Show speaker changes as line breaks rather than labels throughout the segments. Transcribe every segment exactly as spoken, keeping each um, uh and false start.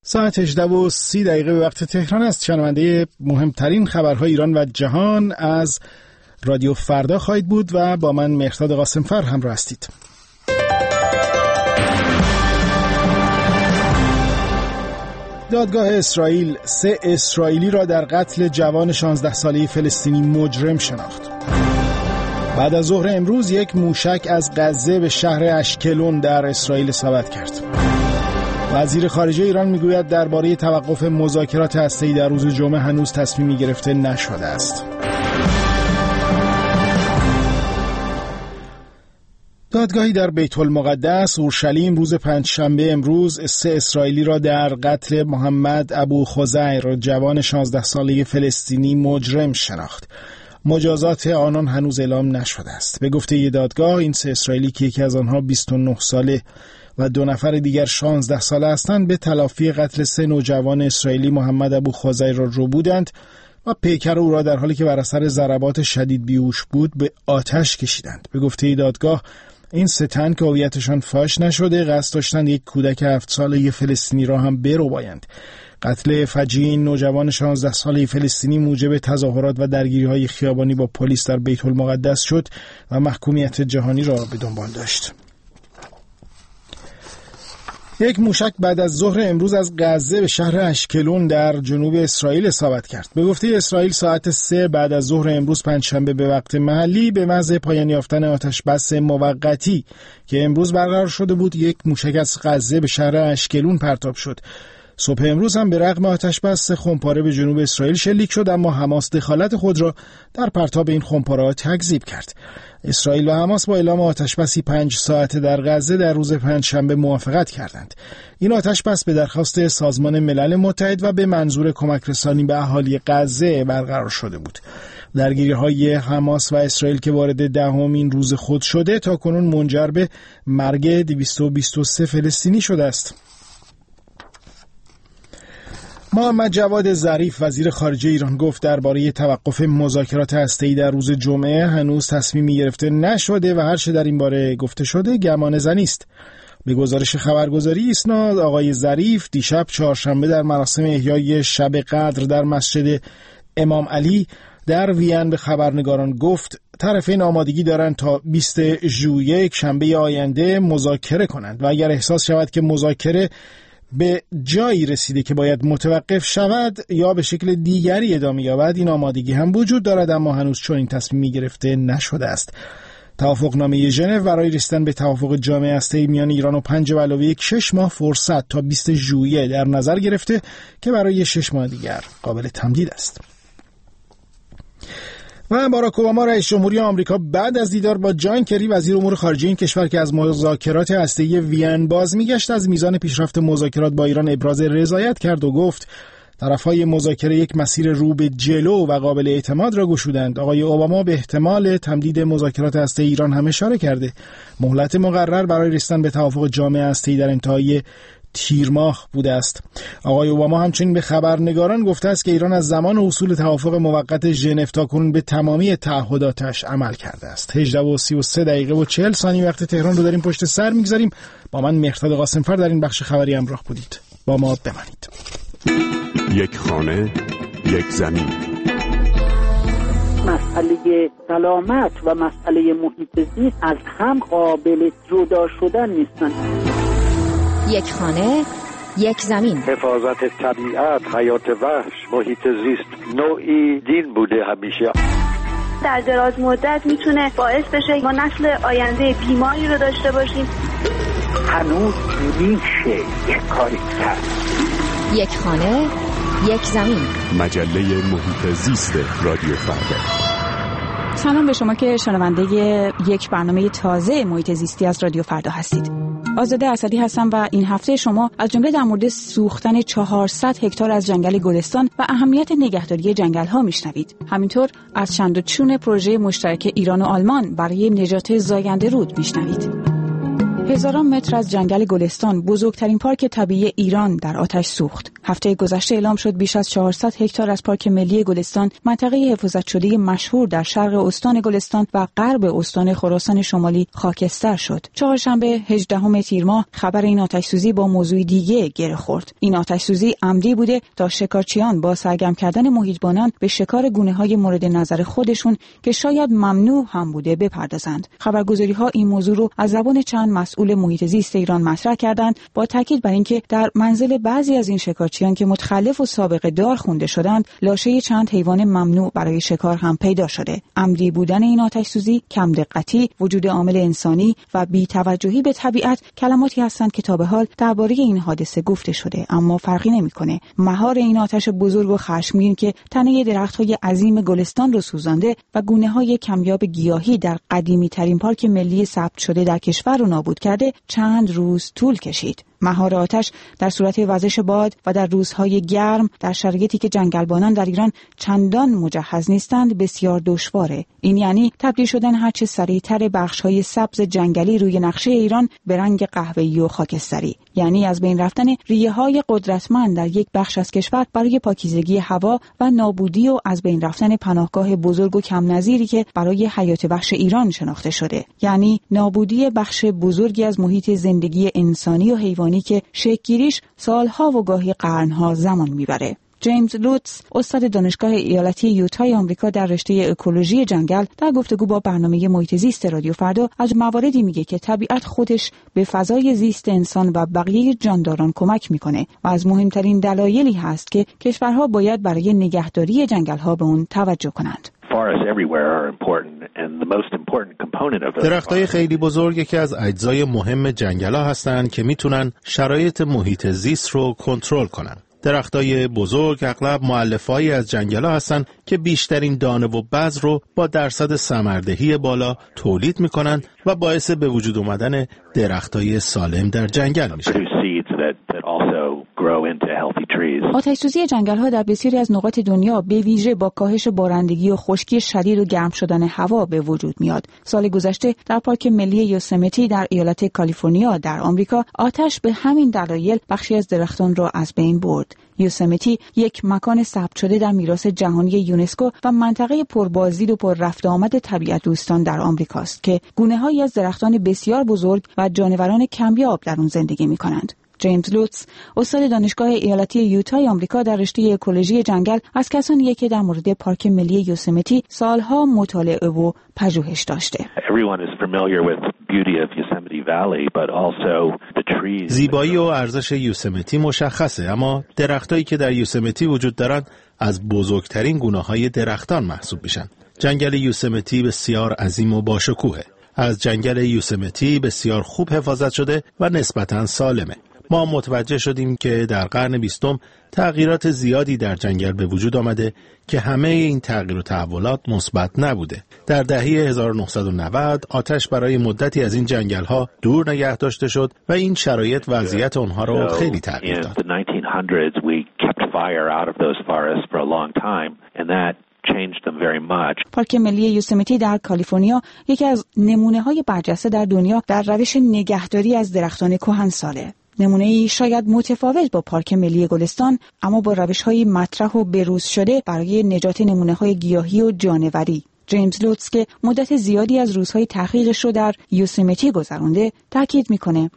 ساعت هجده و سی دقیقه به وقت تهران است. شنونده مهمترین خبرهای ایران و جهان از رادیو فردا خواهید بود و با من مهرداد قاسمفر همراه هستید. دادگاه اسرائیل سه اسرائیلی را در قتل جوان شانزده ساله فلسطینی مجرم شناخت. بعد از ظهر امروز یک موشک از غزه به شهر اشکلون در اسرائیل اصابت کرد. وزیر خارجه ایران میگوید درباره توقف مذاکرات هسته‌ای در روز جمعه هنوز تصمیمی گرفته نشده است. دادگاهی در بیت المقدس اورشلیم روز پنجشنبه امروز سه اسرائیلی را در قتل محمد ابو خزیر جوان شانزده ساله فلسطینی مجرم شناخت. مجازات آنان هنوز اعلام نشده است. به گفته دادگاه این سه اسرائیلی که یکی از آنها بیست و نه ساله و دو نفر دیگر شانزده ساله هستند به تلافی قتل سه نوجوان اسرائیلی محمد ابو خزیر را رو بودند و پیکر او را در حالی که بر اثر ضربات شدید بیهوش بود به آتش کشیدند. به گفته دادگاه این سه تن که هویتشان فاش نشده قصد داشتند یک کودک هفت ساله فلسطینی را هم بربایند. قتل فجیع این نوجوان شانزده ساله فلسطینی موجب تظاهرات و درگیری‌های خیابانی با پلیس در بیت المقدس شد و محکومیت جهانی را به دنبال داشت. یک موشک بعد از ظهر امروز از غزه به شهر اشکلون در جنوب اسرائیل اصابت کرد. به گفته اسرائیل ساعت سه بعد از ظهر امروز پنجشنبه به وقت محلی به محض پایان یافتن آتش بس موقتی که امروز برقرار شده بود یک موشک از غزه به شهر اشکلون پرتاب شد. صبح امروز هم به رغم آتش بس خمپاره به جنوب اسرائیل شلیک شد، اما حماس دخالت خود را در پرتاب این خمپاره‌ها تکذیب کرد. اسرائیل و حماس با اعلام آتش بسی پنج ساعته در غزه در روز پنجشنبه موافقت کردند. این آتش بس به درخواست سازمان ملل متحد و به منظور کمک رسانی به اهالی غزه برقرار شده بود. درگیری‌های حماس و اسرائیل که وارد دهمین روز خود شده تا کنون منجر به مرگ دویست و بیست و سه فلسطینی شده است. محمد جواد ظریف وزیر خارجه ایران گفت درباره توقف مذاکرات هسته‌ای در روز جمعه هنوز تصمیمی گرفته نشده و هر چه در این باره گفته شده گمان زنی است. به گزارش خبرگزاری اسنا آقای ظریف دیشب چهارشنبه در مراسم احیای شب قدر در مسجد امام علی در وین به خبرنگاران گفت طرفین آمادگی دارند تا بیست ژوئیه شنبه آینده مذاکره کنند و اگر احساس شود که مذاکره به جایی رسیده که باید متوقف شود یا به شکل دیگری ادامه یابد این آمادگی هم وجود دارد، اما هنوز چنین تصمیمی گرفته نشده است. توافقنامه ژنو برای رسیدن به توافق جامع هسته‌ای میان ایران و پنج و علاوه یک شش ماه فرصت تا بیست ژوئیه در نظر گرفته که برای شش ماه دیگر قابل تمدید است. و باراک اوباما رئیس جمهوری آمریکا بعد از دیدار با جان کری وزیر امور خارجه این کشور که از مذاکرات هسته‌ای وین باز میگشت از میزان پیشرفت مذاکرات با ایران ابراز رضایت کرد و گفت طرفهای مذاکره یک مسیر رو به جلو و قابل اعتماد را گشودند. آقای اوباما به احتمال تمدید مذاکرات هسته‌ای ایران هم اشاره کرده. مهلت مقرر برای رسیدن به توافق جامع هسته‌ای در انتهای تیر ماه بوده است. آقای اوباما همچنین به خبرنگاران گفته است که ایران از زمان حصول توافق موقت ژنو تاکنون به تمامی تعهداتش عمل کرده است. هجده و سی و سه دقیقه و چهل ثانیه وقت تهران رو داریم پشت سر میگذاریم. با من مهرداد قاسمفر در این بخش خبری همراه بودید. با ما بمانید.
یک خانه، یک زمین.
مسئله سلامت و مسئله محیط زیست از هم قابل جدا شدن نیستند.
یک خانه، یک زمین.
حفاظت طبیعت، حیات وحش، محیط زیست نوعی دین بوده همیشه.
در دراز مدت میتونه باعث بشه ما نسل آینده بیماری رو داشته باشیم.
هنوز میشه یک کاری کرد.
یک خانه، یک زمین.
مجله محیط زیست رادیو فردا.
سلام به شما که شنونده یک برنامه تازه محیط زیستی از رادیو فردا هستید. آزاده اسدی هستم و این هفته شما از جمله در مورد سوختن چهارصد هکتار از جنگل گلستان و اهمیت نگهداری جنگل‌ها میشنوید. همینطور از چند و چون پروژه مشترک ایران و آلمان برای نجات زاینده رود میشنوید. هزاران متر از جنگل گلستان، بزرگترین پارک طبیعی ایران، در آتش سوخت. هفته گذشته اعلام شد بیش از چهارصد هکتار از پارک ملی گلستان، منطقه حفاظت شده مشهور در شرق استان گلستان و غرب استان خراسان شمالی، خاکستر شد. چهارشنبه هجدهم تیر ماه خبر این آتش‌سوزی با موضوع دیگه گره خورد. این آتش‌سوزی عمدی بوده تا شکارچیان با سرگرم کردن محیطبانان به شکار گونه‌های مورد نظر خودشون که شاید ممنوع هم بوده بپردازند. خبرگزاری‌ها این موضوع رو از زبان چند مسئول محیط زیست ایران مطرح کردند، با تاکید بر اینکه در منزل بعضی از این شکارچیان که متخلف و سابقه دار خونده شدند، لاشه چند حیوان ممنوع برای شکار هم پیدا شده. عمدی بودن این آتش‌سوزی، کم دقتی، وجود عامل انسانی و بی‌توجهی به طبیعت کلماتی هستند که تا به حال درباره این حادثه گفته شده، اما فرقی نمی‌کنه. مهار این آتش بزرگ و خشمگین که تنه درخت‌های عظیم گلستان رو سوزانده و گونه‌های کمیاب گیاهی در قدیمی‌ترین پارک ملی ثبت شده در کشور رو نابود کرده، چند روز طول کشید. مهار آتش در صورت وزش باد و در روزهای گرم در شرایطی که جنگلبانان در ایران چندان مجهز نیستند بسیار دشواره. این یعنی تبدیل شدن هرچه سریعتر بخش‌های سبز جنگلی روی نقشه ایران به رنگ قهوه‌ای و خاکستری، یعنی از بین رفتن ریه‌های قدرتمند در یک بخش از کشور برای پاکیزگی هوا و نابودی و از بین رفتن پناهگاه بزرگ و کم نظیری که برای حیات وحش ایران شناخته شده، یعنی نابودی بخش بزرگی از محیط زندگی انسانی و حیوانی که شکل‌گیریش سالها و گاهی قرنها زمان میبره. جیمز لوتس، استاد دانشگاه ایالتی یوتای آمریکا در رشته اکولوژی جنگل، در گفتگو با برنامه محیط زیست رادیو فردا از مواردی میگه که طبیعت خودش به فضای زیست انسان و بقیه جانداران کمک میکنه و از مهمترین دلایلی هست که کشورها باید برای نگهداری جنگل‌ها به اون توجه کنند.
درختای خیلی بزرگ یکی از اجزای مهم جنگل‌ها هستند که میتونن شرایط محیط زیست رو کنترل کنن. درختای بزرگ اغلب مؤلفه‌ای از جنگل‌ها هستن که بیشترین دانه و بذر رو با درصد ثمردهی بالا تولید میکنن و باعث به وجود اومدن درختای سالم در جنگل میشن.
آتش‌سوزی جنگل‌ها در بسیاری از نقاط دنیا به ویژه با کاهش بارندگی و خشکی شدید و گرم شدن هوا به وجود میاد. سال گذشته در پارک ملی یوسمیتی در ایالت کالیفرنیا در آمریکا آتش به همین دلایل بخشی از درختان را از بین برد. یوسمیتی یک مکان ثبت شده در میراث جهانی یونسکو و منطقه پربازدید و پر رفت آمد طبیعت دوستان در آمریکاست که گونه‌هایی از درختان بسیار بزرگ و جانوران کمیاب در آن زندگی می‌کنند. جیمز لوتس، استاد دانشگاه ایالتی یوتای آمریکا در رشته اکولوژی جنگل، از کسانیه که در مورد پارک ملی یوسمیتی سالها مطالعه و پژوهش داشته.
زیبایی و ارزش یوسمیتی مشخصه، اما درختایی که در یوسمیتی وجود دارن از بزرگترین گونه‌های درختان محسوب میشن. جنگل یوسمیتی بسیار عظیم و باشکوهه. از جنگل یوسمیتی بسیار خوب حفاظت شده و نسبتاً سالمه. ما متوجه شدیم که در قرن بیستم تغییرات زیادی در جنگل به وجود آمده که همه این تغییر و تحولات مثبت نبوده. در دهه هزار و نهصد و نود آتش برای مدتی از این جنگل‌ها دور نگه داشته شد و این شرایط وضعیت آنها را خیلی تغییر داد.
پارک ملی یوسمیتی در کالیفرنیا یکی از نمونه‌های برجسته در دنیا در روش نگهداری از درختان کهنساله. نمونه‌ای شاید متفاوت با پارک ملی گلستان، اما با روش‌های مطرح و بروز شده برای نجات نمونه‌های گیاهی و جانوری. جیمز لوتس که مدت زیادی از روزهای تحقیقش رو در یوسمیتی گذرونده، تاکید میکنه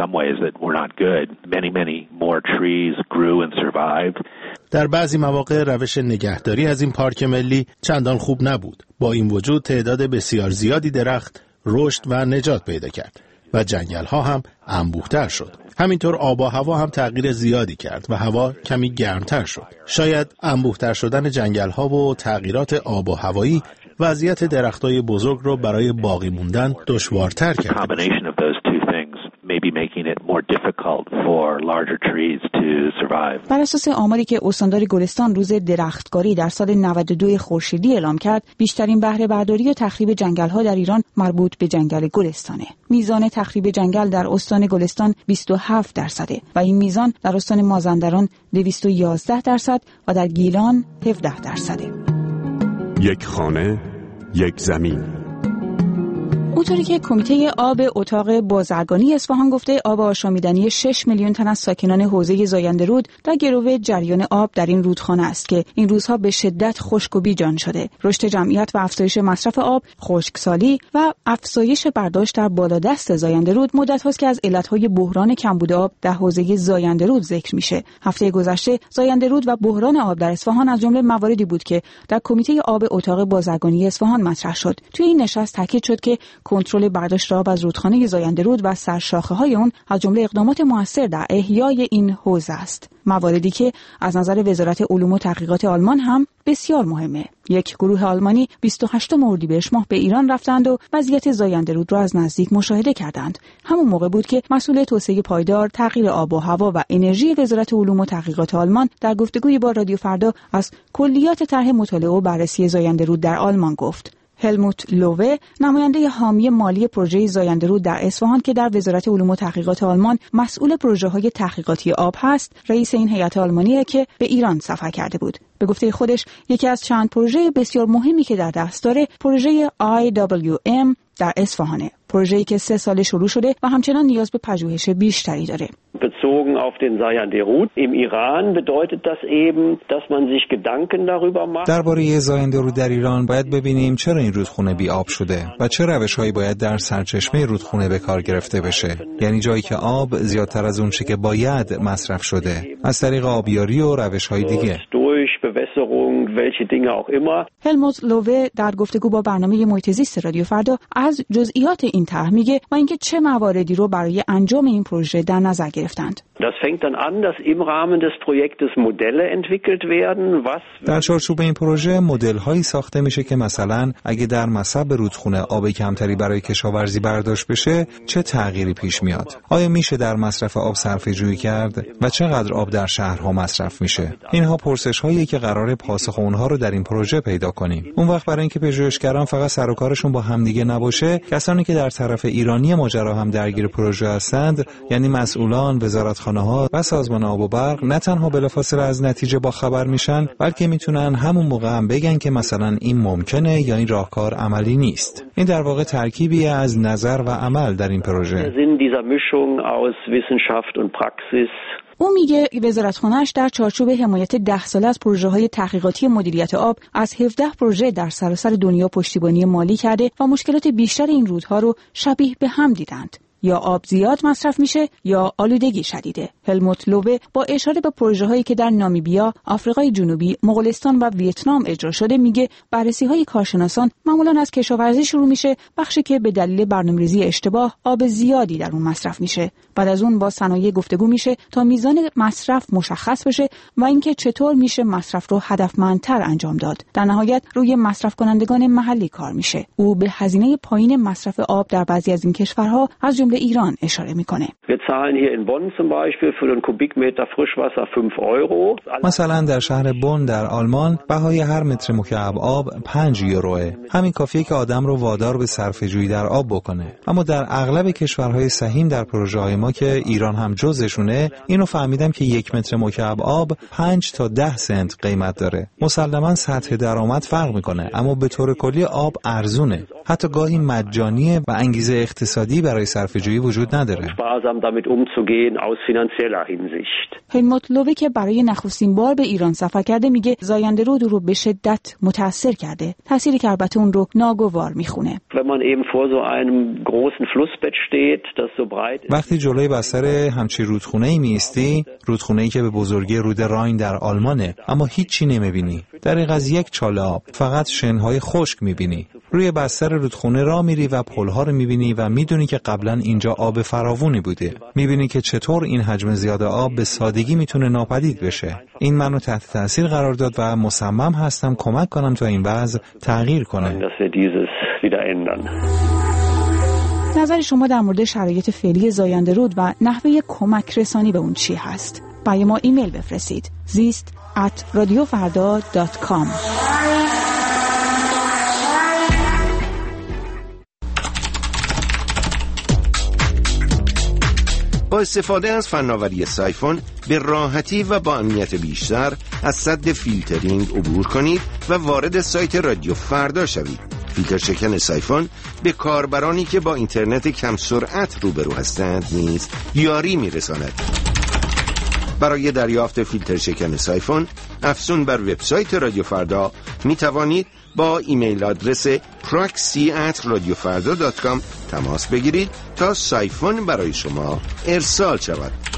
در بعضی مواقع روش نگهداری از این پارک ملی چندان خوب نبود. با این وجود تعداد بسیار زیادی درخت رشد و نجات پیدا کرد و جنگل‌ها هم انبوه‌تر شد. همینطور آب و هوا هم تغییر زیادی کرد و هوا کمی گرمتر شد. شاید انبوه‌تر شدن جنگل‌ها و تغییرات آب و هوایی وضعیت درختای بزرگ رو برای باقی موندن دشوارتر کرد.
بر اساس آماری که استاندار گلستان روز درختکاری در سال نود و دو خورشیدی اعلام کرد، بیشترین بهره برداری و تخریب جنگل‌ها در ایران مربوط به جنگل گلستانه. میزان تخریب جنگل در استان گلستان بیست و هفت درصده و این میزان در استان مازندران دویست و یازده درصد و در گیلان هفده درصده.
یک خانه، یک زمین.
اونطوری که کمیته آب اتاق بازرگانی اصفهان گفته آب آشامیدنی شش میلیون تن از ساکنان حوزه زاینده رود در گرو جریان آب در این رودخانه است که این روزها به شدت خشک و بیجان شده. رشد جمعیت و افزایش مصرف آب، خشکسالی و افزایش برداشت در بالادست زاینده رود مدت هاست که از علتهای بحران کمبود آب در حوزه زاینده رود ذکر میشه. هفته گذشته زاینده رود و بحران آب در اصفهان از جمله مواردی بود که در کمیته آب اتاق بازرگانی اصفهان مطرح شد. توی این نشست تاکید شد که کنترل برداشت آب از رودخانه زاینده رود و سرشاخه‌های اون از جمله اقدامات موثر در احیای این حوزه است. مواردی که از نظر وزارت علوم و تحقیقات آلمان هم بسیار مهمه. یک گروه آلمانی بیست و هشتم اردیبهشت ماه به ایران رفتند و وضعیت زاینده رود را از نزدیک مشاهده کردند. همون موقع بود که مسئول توسعه پایدار، تغییر آب و هوا و انرژی وزارت علوم و تحقیقات آلمان در گفتگویی با رادیو فردا از کلیات طرح مطالعه و بررسی زاینده رود در آلمان گفت. هلموت لووه، نماینده حامی مالی پروژه زاینده رود در اصفهان که در وزارت علوم و تحقیقات آلمان مسئول پروژه‌های تحقیقاتی آب هست، رئیس این هیئت آلمانیه که به ایران سفر کرده بود. به گفته خودش یکی از چند پروژه بسیار مهمی که در دست داره پروژه آی دبلیو ام در اصفهانه. پروژه‌ای که سه سال شروع شده و همچنان نیاز به پژوهش بیشتری داره.
Bezogen auf den Zayande Rud im Iran bedeutet das eben, dass man sich Gedanken darüber macht.
درباره زاینده رود در ایران باید ببینیم چرا این رودخونه بی آب شده و چه روش‌هایی باید در سرچشمه رودخونه به کار گرفته بشه. یعنی جایی که آب زیادتر از اون چه که باید مصرف شده از طریق آبیاری و روش‌های دیگه.
هلموت لووه در گفتگو با برنامه محیط زیست رادیو فردا از جزئیات این طرح میگه و اینکه چه مواردی رو برای انجام این پروژه در نظر گرفتند.
Das fängt dann an, dass im Rahmen des Projektes Modelle entwickelt werden, was
در چارچوب این پروژه مدل‌هایی ساخته میشه که مثلا اگه در مصب رودخونه آب کمتری برای کشاورزی برداشت بشه چه تغییری پیش میاد؟ آیا میشه در مصرف آب صرفه‌جویی کرد و چقدر آب در شهرها مصرف میشه؟ اینها پرسش‌هایی که قراره پاسخ اونها رو در این پروژه پیدا کنیم. اون وقت برای اینکه پژوهشگران فقط سر و کارشون با همدیگه نباشه، کسانی که در طرف ایرانی ماجرا هم درگیر پروژه هستند، یعنی مسئولان، وزارتخانه‌ها و سازمان آب و برق، نه تنها بلافاصله از نتیجه با خبر میشن، بلکه میتونن همون موقع هم بگن که مثلا این ممکنه یا این راهکار عملی نیست. این در واقع ترکیبی از نظر و عمل در این پروژه.
او میگه وزارتخانه‌اش در چارچوب حمایت ده ساله از پروژه‌های تحقیقاتی مدیریت آب از هفده پروژه در سراسر دنیا پشتیبانی مالی کرده و مشکلات بیشتر این رودها رو شبیه به هم دیدند. یا آب زیاد مصرف میشه یا آلودگی شدیده. هلموت لووه با اشاره به پروژه‌هایی که در نامیبیا، آفریقای جنوبی، مغولستان و ویتنام اجرا شده میگه بررسی‌های کارشناسان معمولاً از کشاورزی شروع میشه، بخشی که به دلیل برنامه‌ریزی اشتباه آب زیادی در اون مصرف میشه. بعد از اون با صنایع گفتگو میشه تا میزان مصرف مشخص بشه و اینکه چطور میشه مصرف رو هدفمندتر انجام داد. در نهایت روی مصرف کنندگان محلی کار میشه. او به هزینه پایین مصرف آب در بعضی از این کشورها از جمله ایران اشاره میکنه.
مثلا در شهر بن در آلمان بهای هر متر مکعب آب پنج یوروه. همین کافیه که آدم رو وادار به صرفه‌جویی در آب بکنه. اما در اغلب کشورهای سهیم در پروژه‌های ما که ایران هم جزشونه، اینو فهمیدم که یک متر مکعب آب پنج تا ده سنت قیمت داره. مسلماً سطح درآمد فرق میکنه، اما به طور کلی آب ارزونه. حتی گاهی مجانیه و انگیزه اقتصادی برای صرفه‌جویی وجود نداره.
هلموت لووه که برای نخستین بار به ایران سفر کرده میگه زاینده رود رو به شدت متاثر کرده. تأثیری که البته اون رو ناگوار میخونه.
وقتی جلوی بستر همچی رودخونه‌ای میستی، رودخونه‌ای که به بزرگی رود راین در آلمانه، اما هیچی نمیبینی. دریغ از یک چاله آب، فقط شنهای خشک میبینی. روی بستر رودخونه راه میری و پل‌ها رو میبینی و میدونی که قبلا اینجا آب فراوانی بوده. میبینی که چطور این حجم زیاد آب به سادگی میتونه ناپدید بشه. این منو تحت تاثیر قرار داد و مصمم هستم کمک کنم تا این وضع تغییر کنه.
نظر شما در مورد شرایط فعلی زاینده رود و نحوه کمک رسانی به اون چی هست؟ برای ما ایمیل بفرستید. زیست ات رادیو فردا دات کام.
با استفاده از فناوری سایفون به راحتی و با امنیت بیشتر از سد فیلترینگ عبور کنید و وارد سایت رادیو فردا شوید. فیلتر شکن سایفون به کاربرانی که با اینترنت کم سرعت روبرو هستند نیز یاری می‌رساند. برای دریافت فیلتر شکن سایفون افزون بر وبسایت رادیو فردا می توانید با ایمیل آدرس پراکسی ات رادیو فردا دات کام تماس بگیرید تا سایفون برای شما ارسال شود.